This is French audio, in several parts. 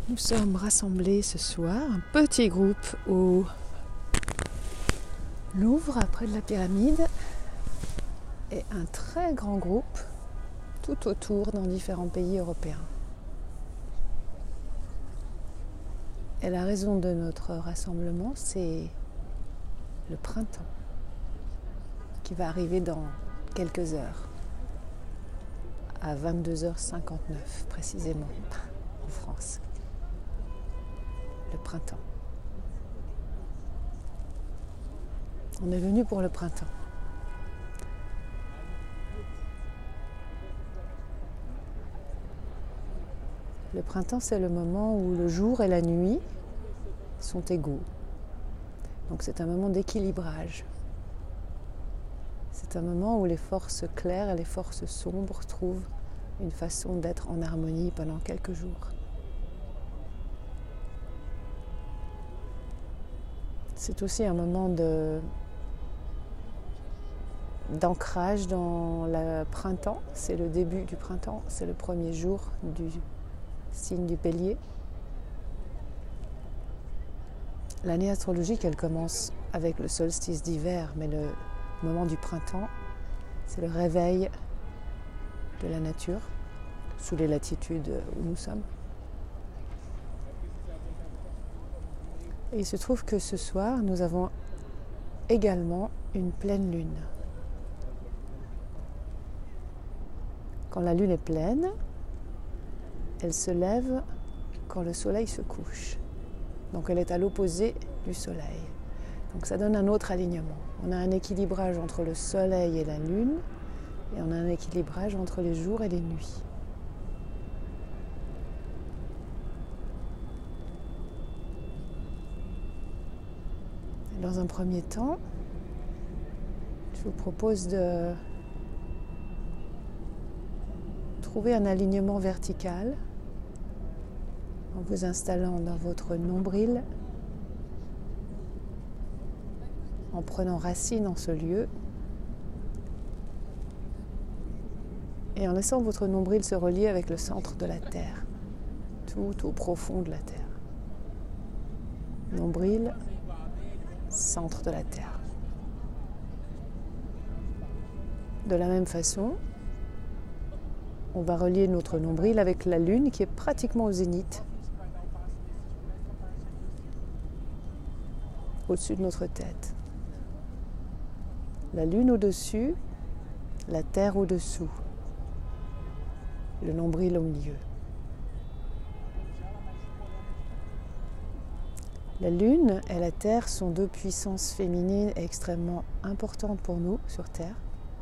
Nous sommes rassemblés ce soir, un petit groupe au Louvre, près de la pyramide, et un très grand groupe tout autour dans différents pays européens. Et la raison de notre rassemblement, c'est le printemps qui va arriver dans quelques heures, à 22h59 précisément, en France. Le printemps. On est venu pour le printemps. Le printemps, c'est le moment où le jour et la nuit sont égaux. Donc c'est un moment d'équilibrage. C'est un moment où les forces claires et les forces sombres trouvent une façon d'être en harmonie pendant quelques jours. C'est aussi un moment d'ancrage dans le printemps. C'est le début du printemps, c'est le premier jour du signe du Bélier. L'année astrologique, elle commence avec le solstice d'hiver, mais le moment du printemps, c'est le réveil de la nature, sous les latitudes où nous sommes. Et il se trouve que ce soir, nous avons également une pleine lune. Quand la lune est pleine, elle se lève quand le soleil se couche. Donc elle est à l'opposé du soleil. Donc ça donne un autre alignement. On a un équilibrage entre le soleil et la lune, et on a un équilibrage entre les jours et les nuits. Dans un premier temps, je vous propose de trouver un alignement vertical en vous installant dans votre nombril, en prenant racine en ce lieu et en laissant votre nombril se relier avec le centre de la Terre, tout au profond de la Terre. Nombril, centre de la Terre. De la même façon, on va relier notre nombril avec la Lune qui est pratiquement au zénith, au-dessus de notre tête. La Lune au-dessus, la Terre au-dessous, le nombril au milieu. La Lune et la Terre sont deux puissances féminines extrêmement importantes pour nous sur Terre.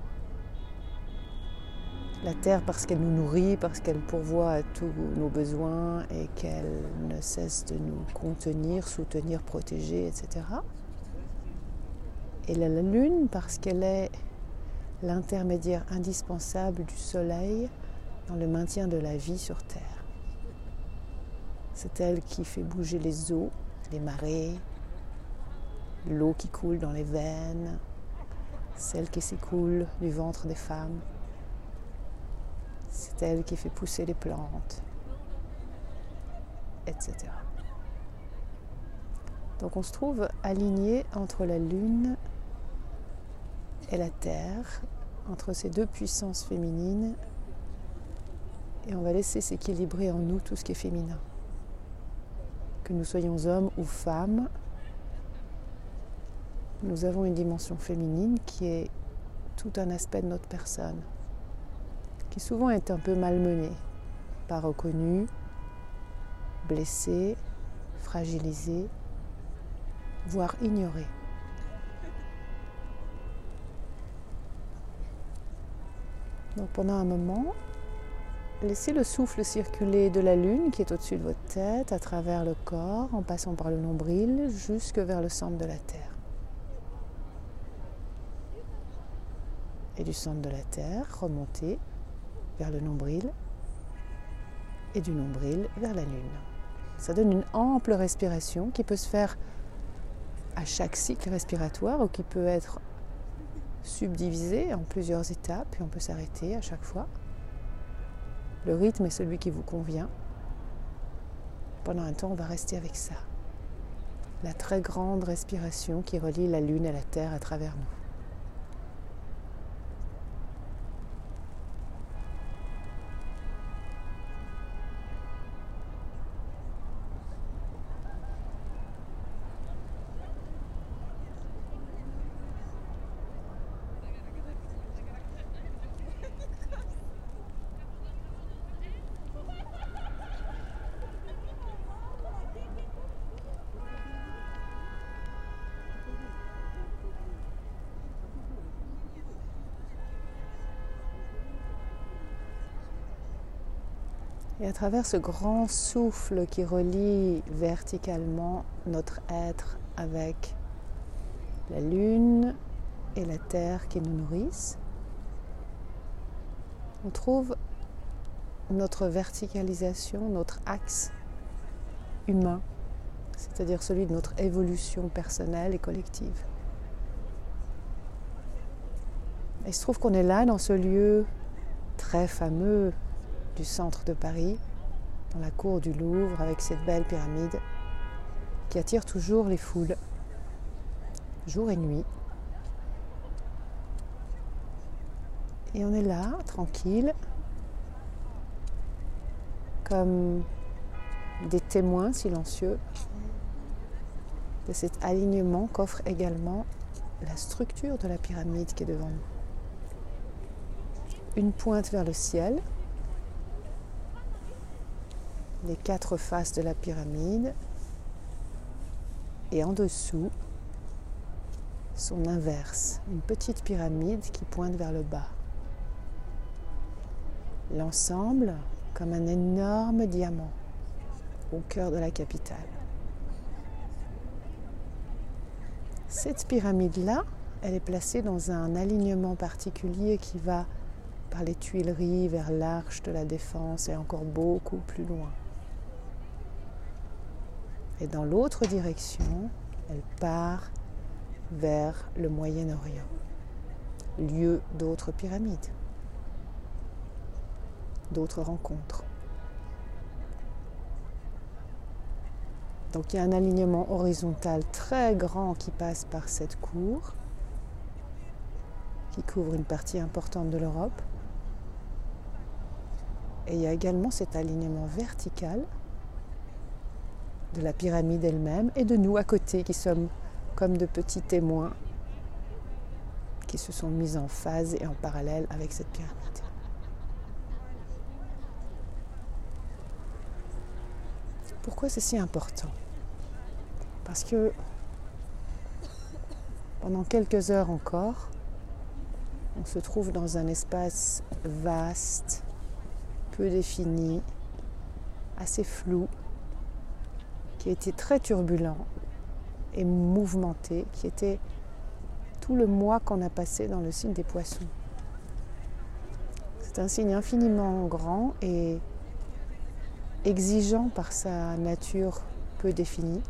La Terre parce qu'elle nous nourrit, parce qu'elle pourvoit à tous nos besoins et qu'elle ne cesse de nous contenir, soutenir, protéger, etc. Et la Lune parce qu'elle est l'intermédiaire indispensable du Soleil dans le maintien de la vie sur Terre. C'est elle qui fait bouger les eaux, les marées, l'eau qui coule dans les veines, celle qui s'écoule du ventre des femmes. C'est elle qui fait pousser les plantes, etc. Donc on se trouve aligné entre la Lune et la Terre, entre ces deux puissances féminines, et on va laisser s'équilibrer en nous tout ce qui est féminin. Que nous soyons hommes ou femmes, nous avons une dimension féminine qui est tout un aspect de notre personne, qui souvent est un peu malmenée, pas reconnue, blessée, fragilisée, voire ignorée. Donc pendant un moment, laissez le souffle circuler de la Lune qui est au-dessus de votre tête, à travers le corps, en passant par le nombril, jusque vers le centre de la Terre. Et du centre de la Terre, remontez vers le nombril, et du nombril vers la Lune. Ça donne une ample respiration qui peut se faire à chaque cycle respiratoire ou qui peut être subdivisée en plusieurs étapes, et on peut s'arrêter à chaque fois. Le rythme est celui qui vous convient. Pendant un temps, on va rester avec ça. La très grande respiration qui relie la Lune et la Terre à travers nous. Et à travers ce grand souffle qui relie verticalement notre être avec la Lune et la Terre qui nous nourrissent, on trouve notre verticalisation, notre axe humain, c'est-à-dire celui de notre évolution personnelle et collective. Et il se trouve qu'on est là dans ce lieu très fameux du centre de Paris, dans la cour du Louvre, avec cette belle pyramide qui attire toujours les foules, jour et nuit. Et on est là, tranquille, comme des témoins silencieux de cet alignement qu'offre également la structure de la pyramide qui est devant nous. Une pointe vers le ciel, les 4 faces de la pyramide, et en dessous, son inverse, une petite pyramide qui pointe vers le bas. L'ensemble comme un énorme diamant au cœur de la capitale. Cette pyramide-là, elle est placée dans un alignement particulier qui va par les Tuileries vers l'Arche de la Défense et encore beaucoup plus loin. Et dans l'autre direction, elle part vers le Moyen-Orient, lieu d'autres pyramides, d'autres rencontres. Donc il y a un alignement horizontal très grand qui passe par cette cour, qui couvre une partie importante de l'Europe. Et il y a également cet alignement vertical de la pyramide elle-même et de nous à côté qui sommes comme de petits témoins qui se sont mis en phase et en parallèle avec cette pyramide. Pourquoi c'est si important ? Parce que pendant quelques heures encore, on se trouve dans un espace vaste, peu défini, assez flou, qui a été très turbulent et mouvementé, qui était tout le mois qu'on a passé dans le signe des Poissons. C'est un signe infiniment grand et exigeant par sa nature peu définie.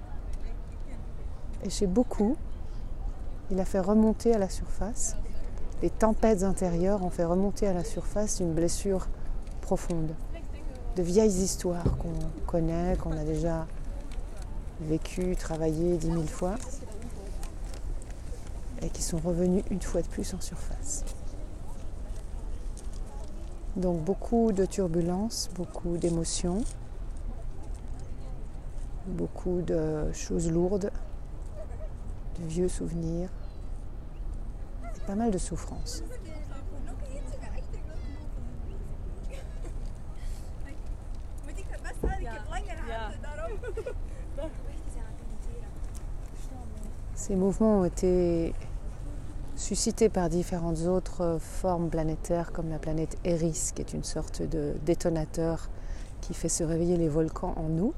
Et chez beaucoup, il a fait remonter à la surface, les tempêtes intérieures ont fait remonter à la surface une blessure profonde, de vieilles histoires qu'on connaît, qu'on a déjà vécues, travaillées 10 000 fois, et qui sont revenues une fois de plus en surface. Donc beaucoup de turbulences, beaucoup d'émotions, beaucoup de choses lourdes, de vieux souvenirs, et pas mal de souffrances. Ces mouvements ont été suscités par différentes autres formes planétaires comme la planète Eris, qui est une sorte de détonateur qui fait se réveiller les volcans en nous,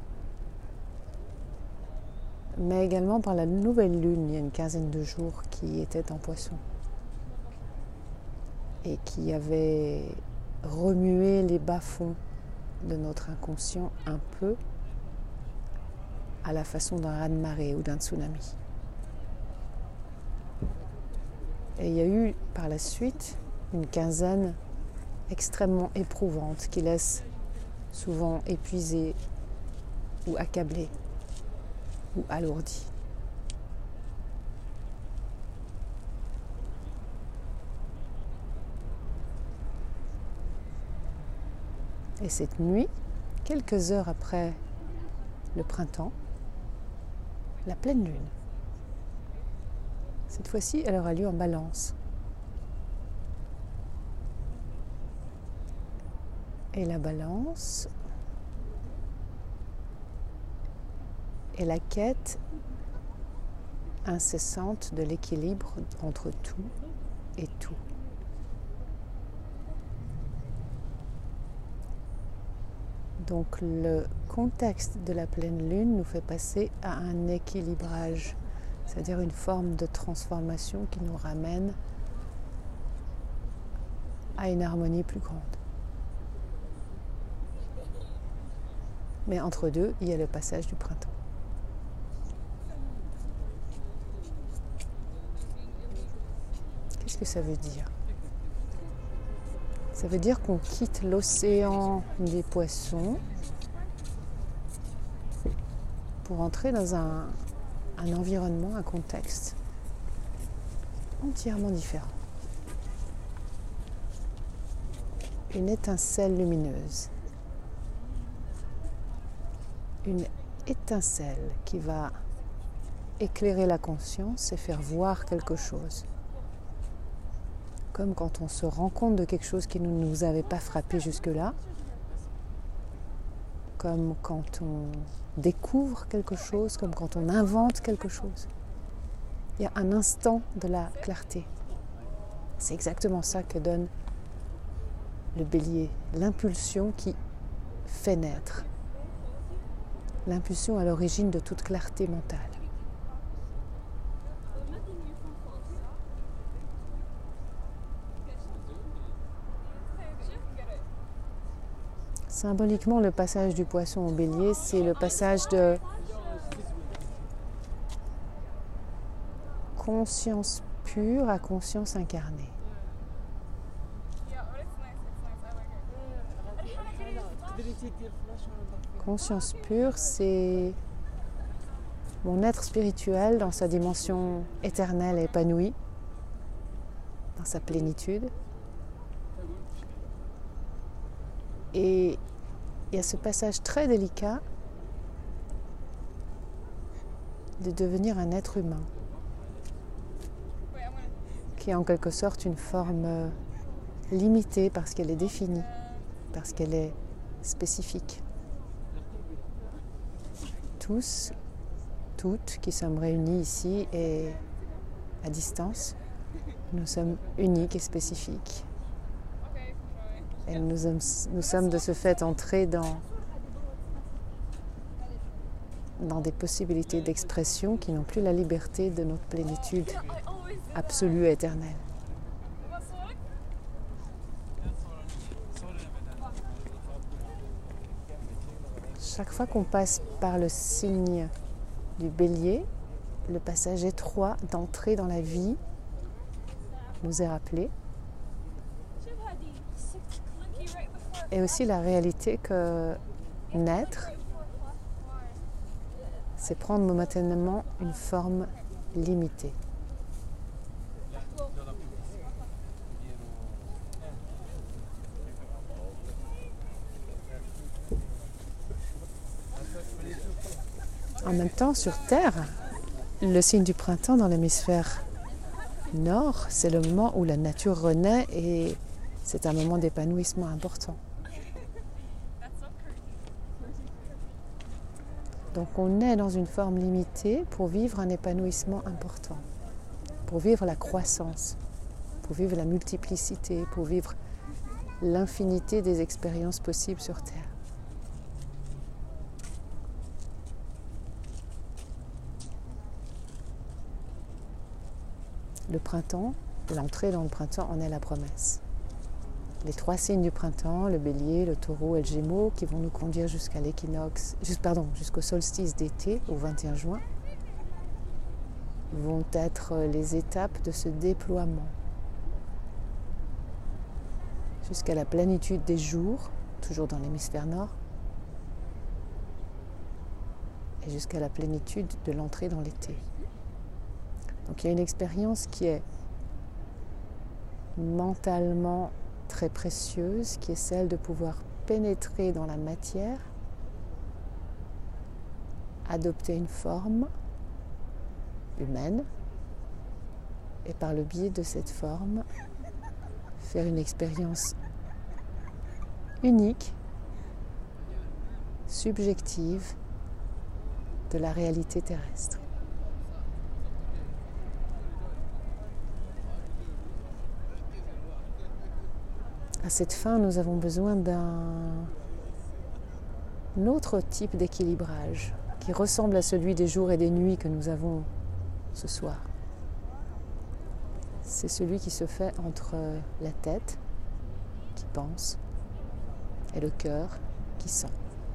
mais également par la nouvelle lune, il y a une quinzaine de jours, qui était en Poisson et qui avait remué les bas-fonds de notre inconscient un peu à la façon d'un raz-de-marée ou d'un tsunami. Et il y a eu par la suite une quinzaine extrêmement éprouvante qui laisse souvent épuisé, ou accablé ou alourdi. Et cette nuit, quelques heures après le printemps, la pleine lune. Cette fois-ci, elle aura lieu en Balance. Et la Balance est la quête incessante de l'équilibre entre tout et tout. Donc le contexte de la pleine lune nous fait passer à un équilibrage, c'est-à-dire une forme de transformation qui nous ramène à une harmonie plus grande. Mais entre deux, il y a le passage du printemps. Qu'est-ce que ça veut dire ? Ça veut dire qu'on quitte l'océan des poissons pour entrer dans un environnement, un contexte entièrement différent. Une étincelle lumineuse. Une étincelle qui va éclairer la conscience et faire voir quelque chose. Comme quand on se rend compte de quelque chose qui ne nous avait pas frappé jusque-là, comme quand on découvre quelque chose, comme quand on invente quelque chose. Il y a un instant de la clarté. C'est exactement ça que donne le bélier, l'impulsion qui fait naître. L'impulsion à l'origine de toute clarté mentale. Symboliquement, le passage du poisson au bélier, c'est le passage de conscience pure à conscience incarnée. Conscience pure, c'est mon être spirituel dans sa dimension éternelle et épanouie, dans sa plénitude. Et il y a ce passage très délicat de devenir un être humain, qui est en quelque sorte une forme limitée parce qu'elle est définie, parce qu'elle est spécifique. Tous, toutes qui sommes réunis ici et à distance, nous sommes uniques et spécifiques. Et nous sommes de ce fait entrés dans des possibilités d'expression qui n'ont plus la liberté de notre plénitude absolue et éternelle. Chaque fois qu'on passe par le signe du bélier, le passage étroit d'entrer dans la vie nous est rappelé. Et aussi la réalité que naître, c'est prendre momentanément une forme limitée. En même temps, sur Terre, le signe du printemps dans l'hémisphère nord, c'est le moment où la nature renaît et c'est un moment d'épanouissement important. Donc on est dans une forme limitée pour vivre un épanouissement important, pour vivre la croissance, pour vivre la multiplicité, pour vivre l'infinité des expériences possibles sur Terre. Le printemps, l'entrée dans le printemps en est la promesse. Les 3 signes du printemps, le bélier, le taureau et le gémeaux, qui vont nous conduire jusqu'à l'équinoxe, jusqu'au solstice d'été, au 21 juin, vont être les étapes de ce déploiement jusqu'à la plénitude des jours, toujours dans l'hémisphère nord, et jusqu'à la plénitude de l'entrée dans l'été. Donc il y a une expérience qui est mentalement très précieuse, qui est celle de pouvoir pénétrer dans la matière, adopter une forme humaine, et par le biais de cette forme, faire une expérience unique, subjective, de la réalité terrestre. À cette fin, nous avons besoin d'un autre type d'équilibrage qui ressemble à celui des jours et des nuits que nous avons ce soir. C'est celui qui se fait entre la tête qui pense et le cœur qui sent.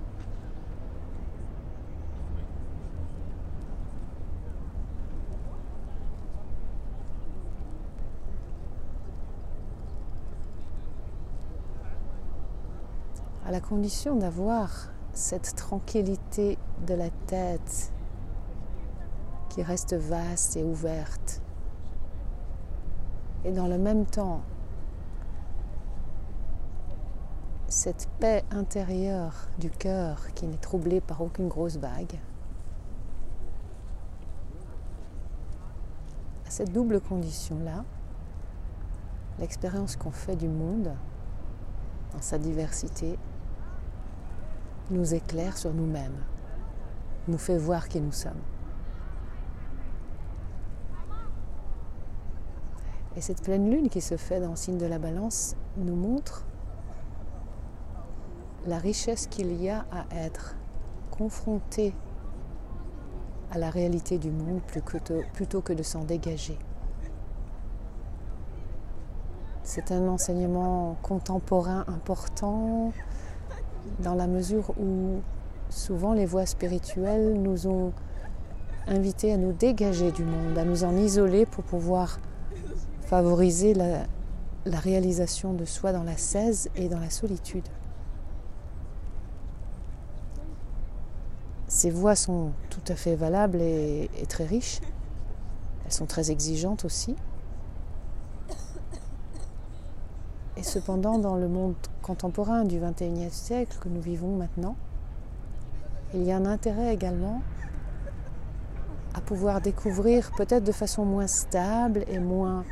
À la condition d'avoir cette tranquillité de la tête qui reste vaste et ouverte, et dans le même temps, cette paix intérieure du cœur qui n'est troublée par aucune grosse vague. À cette double condition-là, l'expérience qu'on fait du monde, dans sa diversité, nous éclaire sur nous-mêmes, nous fait voir qui nous sommes. Et cette pleine lune qui se fait dans le signe de la Balance nous montre la richesse qu'il y a à être confronté à la réalité du monde plutôt que de s'en dégager. C'est un enseignement contemporain important dans la mesure où souvent les voies spirituelles nous ont invités à nous dégager du monde, à nous en isoler pour pouvoir favoriser la réalisation de soi dans l'ascèse et dans la solitude. Ces voies sont tout à fait valables et très riches. Elles sont très exigeantes aussi. Et cependant, dans le monde contemporain du XXIe siècle que nous vivons maintenant, il y a un intérêt également à pouvoir découvrir, peut-être de façon moins stable et moins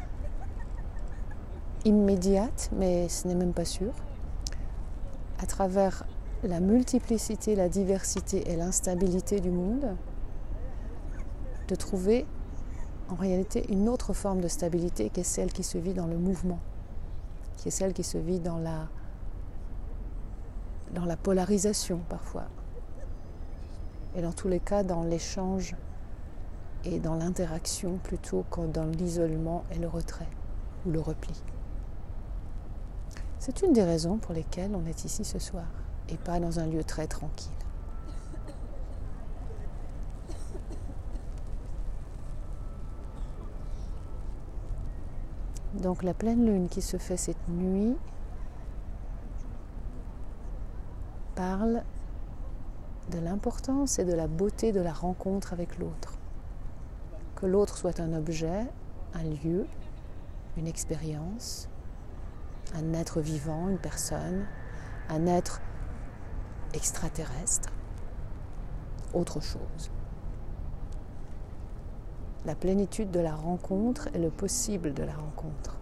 immédiate, mais ce n'est même pas sûr, à travers la multiplicité, la diversité et l'instabilité du monde, de trouver en réalité une autre forme de stabilité qui est celle qui se vit dans le mouvement, qui est celle qui se vit dans la polarisation parfois, et dans tous les cas dans l'échange et dans l'interaction plutôt que dans l'isolement et le retrait ou le repli. C'est une des raisons pour lesquelles on est ici ce soir et pas dans un lieu très tranquille. Donc la pleine lune qui se fait cette nuit parle de l'importance et de la beauté de la rencontre avec l'autre. Que l'autre soit un objet, un lieu, une expérience, un être vivant, une personne, un être extraterrestre, autre chose. La plénitude de la rencontre et le possible de la rencontre.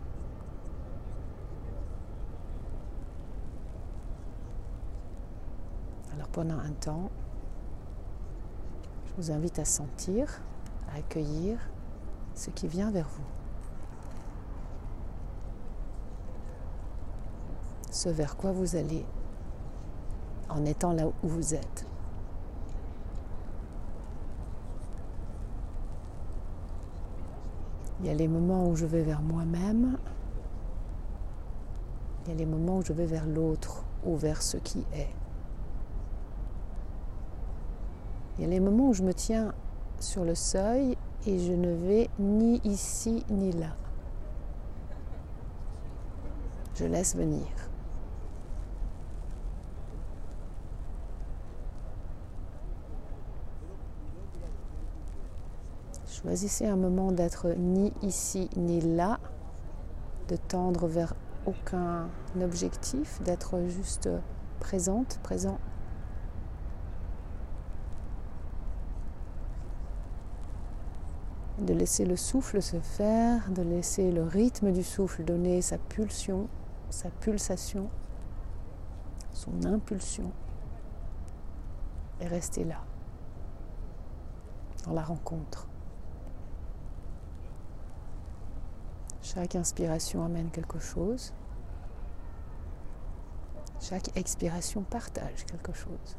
Alors pendant un temps, je vous invite à sentir, à accueillir ce qui vient vers vous. Ce vers quoi vous allez en étant là où vous êtes. Il y a les moments où je vais vers moi-même, il y a les moments où je vais vers l'autre ou vers ce qui est. Il y a les moments où je me tiens sur le seuil et je ne vais ni ici ni là. Je laisse venir. Choisissez un moment d'être ni ici ni là, de tendre vers aucun objectif, d'être juste présente, présent. De laisser le souffle se faire, de laisser le rythme du souffle donner sa pulsion, sa pulsation, son impulsion, et rester là, dans la rencontre. Chaque inspiration amène quelque chose. Chaque expiration partage quelque chose.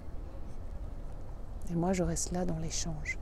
Et moi, je reste là dans l'échange.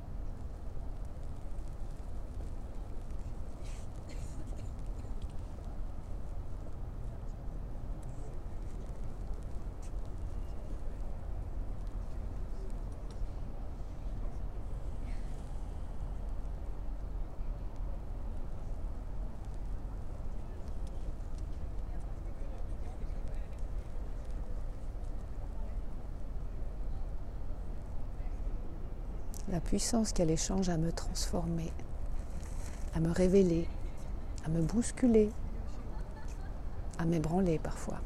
La puissance qu'a l'échange à me transformer, à me révéler, à me bousculer, à m'ébranler parfois.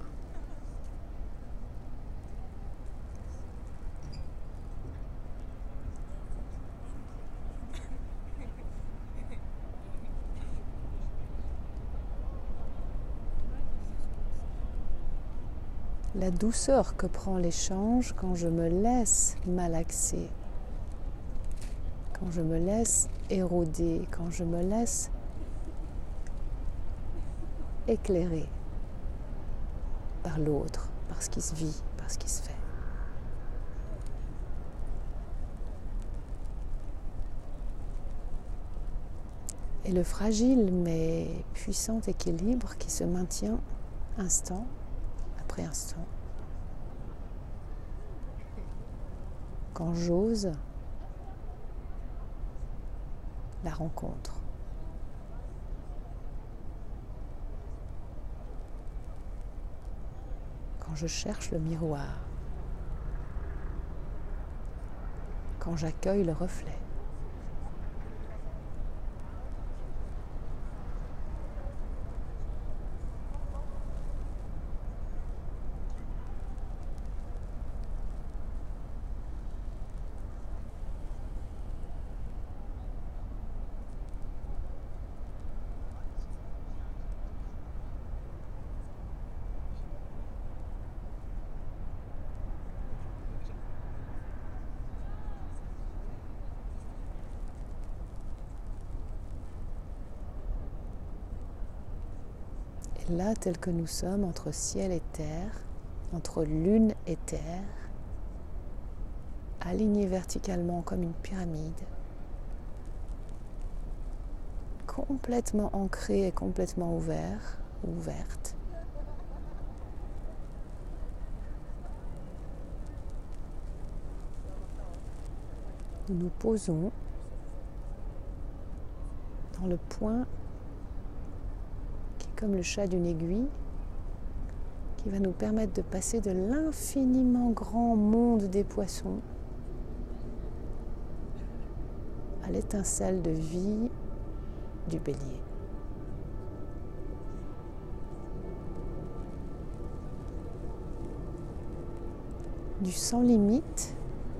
La douceur que prend l'échange quand je me laisse malaxer, quand je me laisse éroder, quand je me laisse éclairer par l'autre, par ce qui se vit, par ce qui se fait. Et le fragile mais puissant équilibre qui se maintient instant après instant. Quand j'ose la rencontre. Quand je cherche le miroir. Quand j'accueille le reflet. Là, tel que nous sommes, entre ciel et terre, entre lune et terre, alignés verticalement comme une pyramide, complètement ancrés et complètement ouverts, ouvertes. Nous nous posons dans le point comme le chat d'une aiguille, qui va nous permettre de passer de l'infiniment grand monde des poissons à l'étincelle de vie du bélier. Du sans limite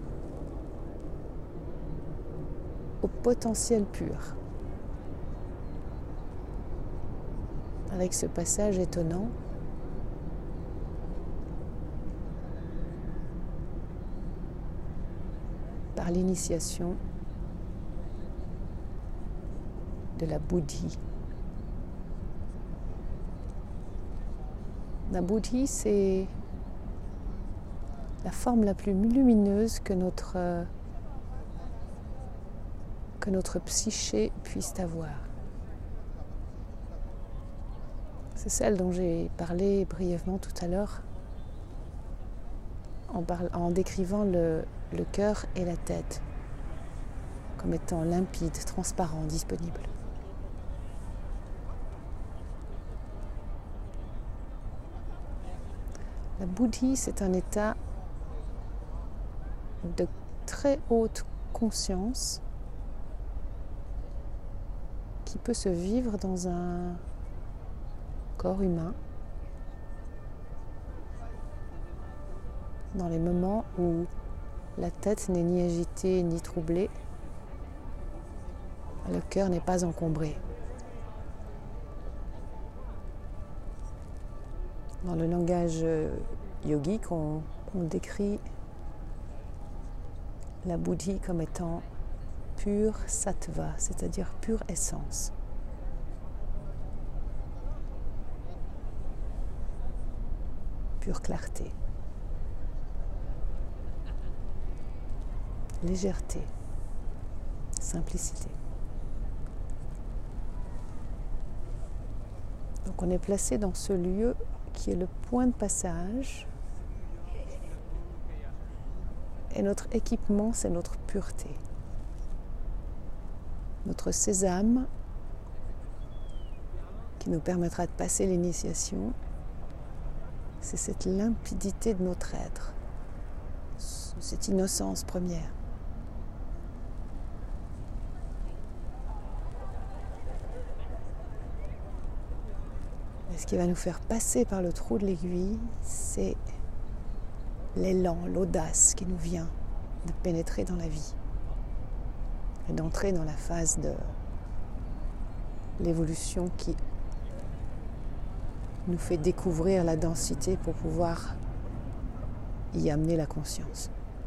au potentiel pur. Avec ce passage étonnant par l'initiation de la Buddhi. La Buddhi, c'est la forme la plus lumineuse que notre psyché puisse avoir. C'est celle dont j'ai parlé brièvement tout à l'heure en décrivant le cœur et la tête comme étant limpides, transparents, disponibles. La Buddhi, c'est un état de très haute conscience qui peut se vivre dans un corps humain, dans les moments où la tête n'est ni agitée ni troublée, le cœur n'est pas encombré. Dans le langage yogique, on décrit la Buddhi comme étant pure sattva, c'est-à-dire pure essence. Pure clarté. Légèreté. Simplicité. Donc on est placé dans ce lieu qui est le point de passage. Et notre équipement, c'est notre pureté. Notre sésame qui nous permettra de passer l'initiation, c'est cette limpidité de notre être, cette innocence première. Et ce qui va nous faire passer par le trou de l'aiguille, c'est l'élan, l'audace qui nous vient de pénétrer dans la vie et d'entrer dans la phase de l'évolution qui nous fait découvrir la densité pour pouvoir y amener la conscience.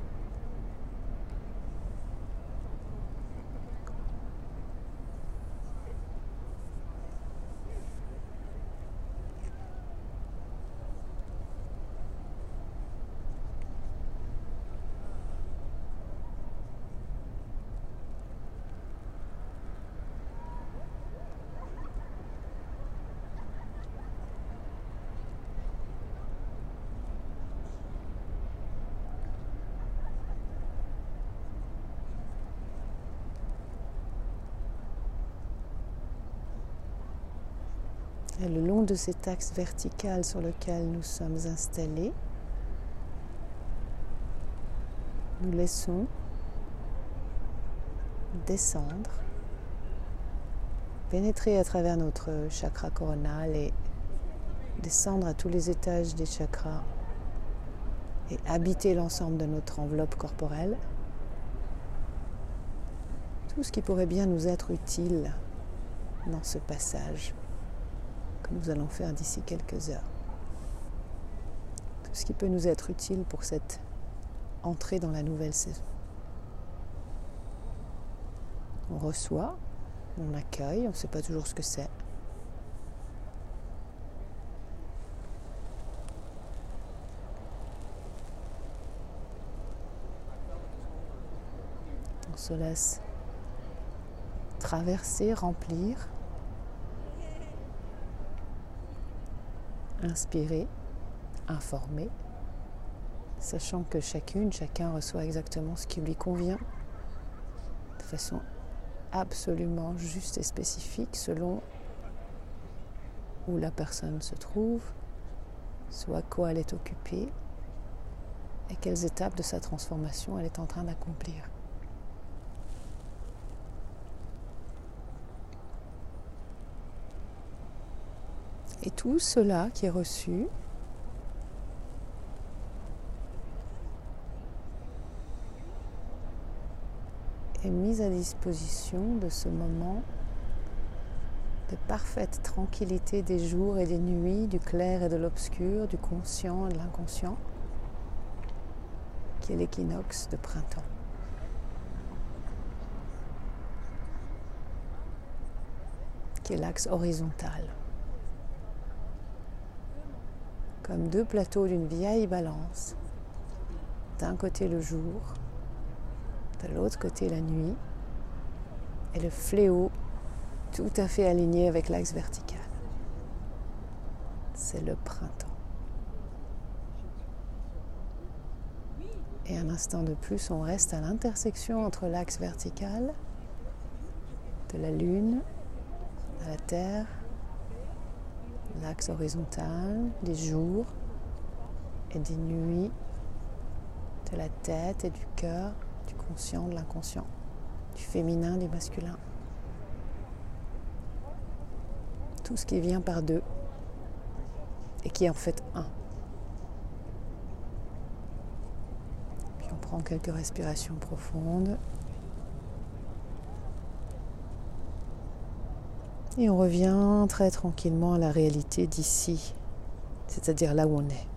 Et le long de cet axe vertical sur lequel nous sommes installés, nous laissons descendre, pénétrer à travers notre chakra coronal et descendre à tous les étages des chakras et habiter l'ensemble de notre enveloppe corporelle. Tout ce qui pourrait bien nous être utile dans ce passage que nous allons faire d'ici quelques heures. Tout ce qui peut nous être utile pour cette entrée dans la nouvelle saison. On reçoit, on accueille, on ne sait pas toujours ce que c'est. On se laisse traverser, remplir. Inspirer, informer, sachant que chacun reçoit exactement ce qui lui convient de façon absolument juste et spécifique selon où la personne se trouve, soit quoi elle est occupée et quelles étapes de sa transformation elle est en train d'accomplir. Et tout cela qui est reçu est mis à disposition de ce moment de parfaite tranquillité des jours et des nuits, du clair et de l'obscur, du conscient et de l'inconscient, qui est l'équinoxe de printemps. Qui est l'axe horizontal. Comme deux plateaux d'une vieille balance, d'un côté le jour, de l'autre côté la nuit, et le fléau tout à fait aligné avec l'axe vertical. C'est le printemps. Et un instant de plus, on reste à l'intersection entre l'axe vertical de la Lune, de la Terre, l'axe horizontal des jours et des nuits, de la tête et du cœur, du conscient, de l'inconscient, du féminin, du masculin. tout ce qui vient par deux et qui est en fait un. Puis on prend quelques respirations profondes. Et on revient très tranquillement à la réalité d'ici, c'est-à-dire là où on est.